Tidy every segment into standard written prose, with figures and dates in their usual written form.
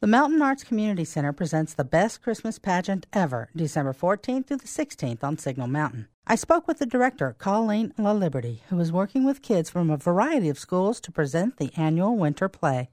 The Mountain Arts Community Center presents the best Christmas pageant ever, December 14th through the 16th on Signal Mountain. I spoke with the director, Colleen LaLiberty, who is working with kids from a variety of schools to present the annual winter play.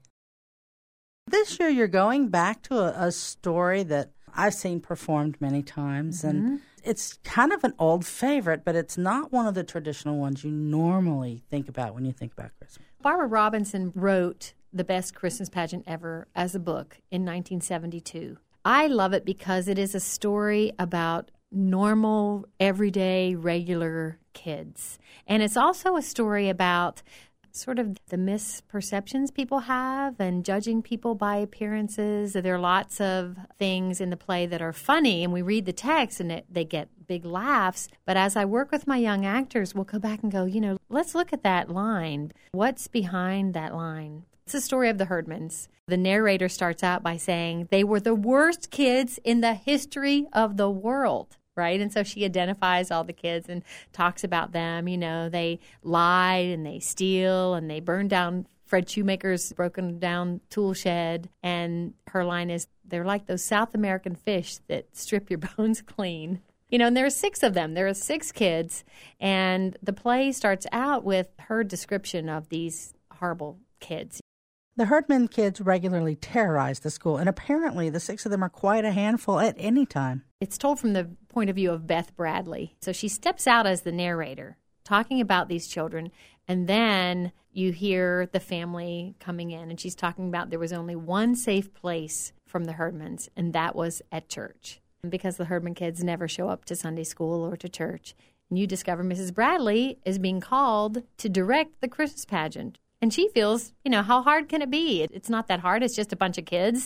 This year you're going back to a story that I've seen performed many times, and it's kind of an old favorite, but it's not one of the traditional ones you normally think about when you think about Christmas. Barbara Robinson wrote The Best Christmas Pageant Ever as a book in 1972. I love it because it is a story about normal, everyday, regular kids. And it's also a story about sort of the misperceptions people have and judging people by appearances. There are lots of things in the play that are funny, and we read the text and they get big laughs. But as I work with my young actors, we'll go back and go, let's look at that line. What's behind that line? It's the story of the Herdmans. The narrator starts out by saying they were the worst kids in the history of the world. Right? And so she identifies all the kids and talks about them. They lied and they steal and they burned down Fred Shoemaker's broken down tool shed. And her line is, they're like those South American fish that strip your bones clean. And there are 6 of them. There are 6 kids. And the play starts out with her description of these horrible kids. The Herdman kids regularly terrorize the school, and apparently the 6 of them are quite a handful at any time. It's told from the point of view of Beth Bradley. So she steps out as the narrator, talking about these children, and then you hear the family coming in, and she's talking about there was only one safe place from the Herdmans, and that was at church. Because the Herdman kids never show up to Sunday school or to church. And you discover Mrs. Bradley is being called to direct the Christmas pageant. And she feels, how hard can it be? It's not that hard. It's just a bunch of kids.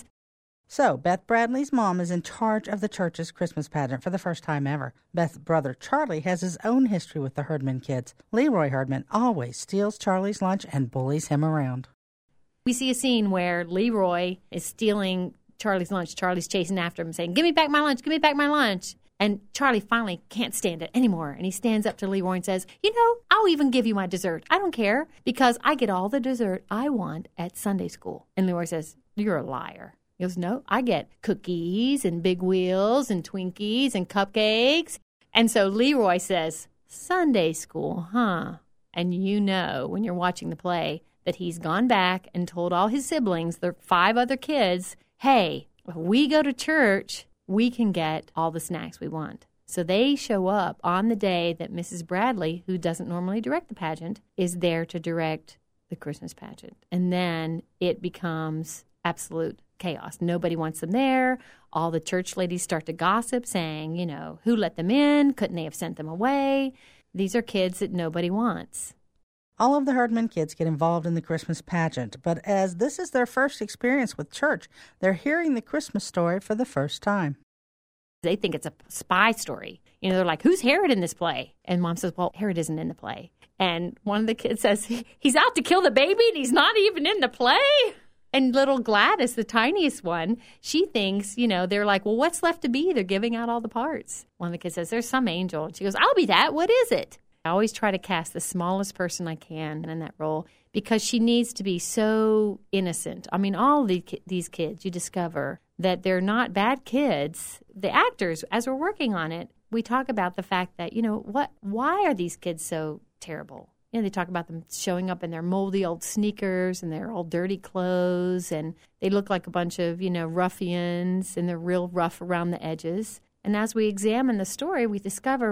So Beth Bradley's mom is in charge of the church's Christmas pageant for the first time ever. Beth's brother Charlie has his own history with the Herdman kids. Leroy Herdman always steals Charlie's lunch and bullies him around. We see a scene where Leroy is stealing Charlie's lunch. Charlie's chasing after him saying, "Give me back my lunch, give me back my lunch." And Charlie finally can't stand it anymore. And he stands up to Leroy and says, I'll even give you my dessert. I don't care because I get all the dessert I want at Sunday school. And Leroy says, "You're a liar." He goes, "No, I get cookies and Big Wheels and Twinkies and cupcakes." And so Leroy says, "Sunday school, huh?" And when you're watching the play that he's gone back and told all his siblings, the 5 other kids, hey, if we go to church, we can get all the snacks we want. So they show up on the day that Mrs. Bradley, who doesn't normally direct the pageant, is there to direct the Christmas pageant. And then it becomes absolute chaos. Nobody wants them there. All the church ladies start to gossip, saying, who let them in? Couldn't they have sent them away? These are kids that nobody wants. All of the Herdman kids get involved in the Christmas pageant, but as this is their first experience with church, they're hearing the Christmas story for the first time. They think it's a spy story. They're like, who's Herod in this play? And Mom says, well, Herod isn't in the play. And one of the kids says, he's out to kill the baby and he's not even in the play. And little Gladys, the tiniest one, she thinks, they're like, well, what's left to be? They're giving out all the parts. One of the kids says, there's some angel. And she goes, I'll be that. What is it? I always try to cast the smallest person I can in that role because she needs to be so innocent. I mean, all these kids, you discover that they're not bad kids. The actors, as we're working on it, we talk about the fact that, why are these kids so terrible? They talk about them showing up in their moldy old sneakers and their old dirty clothes, and they look like a bunch of, ruffians, and they're real rough around the edges. And as we examine the story, we discover,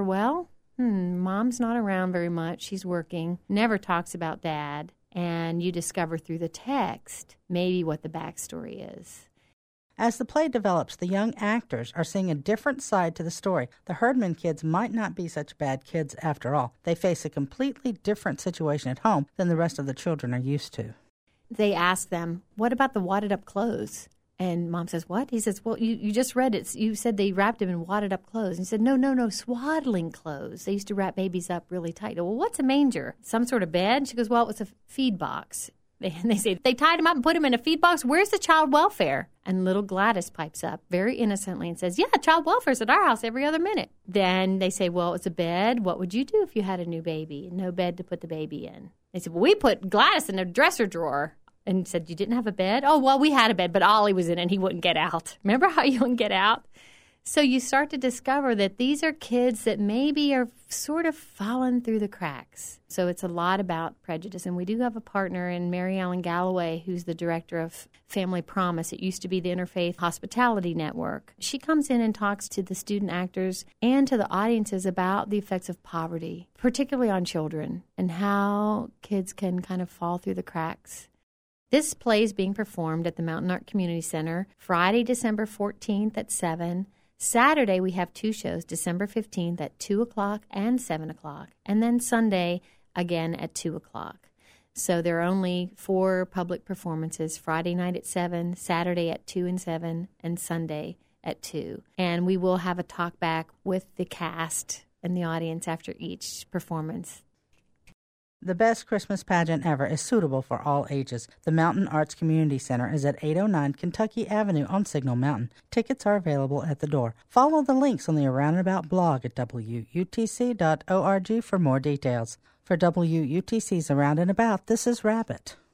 Mom's not around very much. She's working, never talks about Dad. And you discover through the text maybe what the backstory is. As the play develops, the young actors are seeing a different side to the story. The Herdman kids might not be such bad kids after all. They face a completely different situation at home than the rest of the children are used to. They ask them, what about the wadded up clothes? And Mom says, what? He says, well, you just read it. You said they wrapped him in wadded up clothes. And he said, no, swaddling clothes. They used to wrap babies up really tight. Well, what's a manger? Some sort of bed? She goes, well, it's a feed box. And they say, they tied him up and put him in a feed box. Where's the child welfare? And little Gladys pipes up very innocently and says, yeah, child welfare's at our house every other minute. Then they say, well, it's a bed. What would you do if you had a new baby? No bed to put the baby in. They said, well, we put Gladys in a dresser drawer. and said, "You didn't have a bed?" "Oh, well, we had a bed, but Ollie was in it and he wouldn't get out." Remember how you wouldn't get out? So you start to discover that these are kids that maybe are sort of falling through the cracks. So it's a lot about prejudice. And we do have a partner in Mary Ellen Galloway, who's the director of Family Promise. It used to be the Interfaith Hospitality Network. She comes in and talks to the student actors and to the audiences about the effects of poverty, particularly on children, and how kids can kind of fall through the cracks. This play is being performed at the Mountain Art Community Center Friday, December 14th at 7. Saturday, we have 2 shows, December 15th at 2 o'clock and 7 o'clock, and then Sunday again at 2 o'clock. So there are only 4 public performances, Friday night at 7, Saturday at 2 and 7, and Sunday at 2. And we will have a talk back with the cast and the audience after each performance. The best Christmas pageant ever is suitable for all ages. The Mountain Arts Community Center is at 809 Kentucky Avenue on Signal Mountain. Tickets are available at the door. Follow the links on the Around and About blog at WUTC.org for more details. For WUTC's Around and About, this is Rabbit.